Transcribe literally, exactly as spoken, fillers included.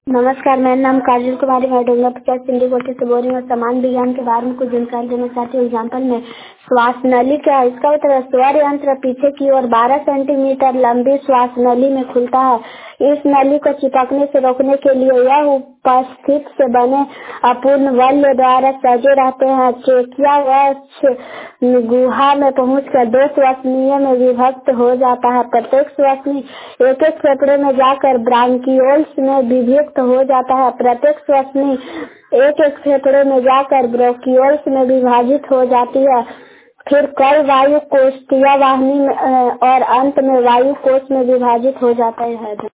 नमस्कार, मेरा नाम काजल कुमारी, मैं डोंगरा पचास सिंधी कोठी से बोल रही हूँ। समान विज्ञान के बारे में कुछ जानकारी देना चाहती हूँ। एग्जाम्पल में श्वास नली क्या है, इसका मतलब स्वर यंत्र पीछे की ओर बारह सेंटीमीटर लंबी श्वास नली में खुलता है। इस नली को चिपकने से रोकने के लिए यह उपस्थित से बने अपूर्ण बल्ब द्वारा सजे रहते हैं। ट्रेकिया व गुहा में पहुंचकर दो श्वसनीय में विभक्त हो जाता है। प्रत्येक श्वसनी एक एक फेफड़े में जाकर ब्रांकियोल्स में विभक्त हो जाता है। प्रत्येक श्वसनी एक एक फेफड़े में जाकर ब्रोंकियोल्स में विभाजित हो जाती है। फिर कई वायु कोशिकीय वाहिनी में और अंत में वायु कोश में विभाजित हो जाता है।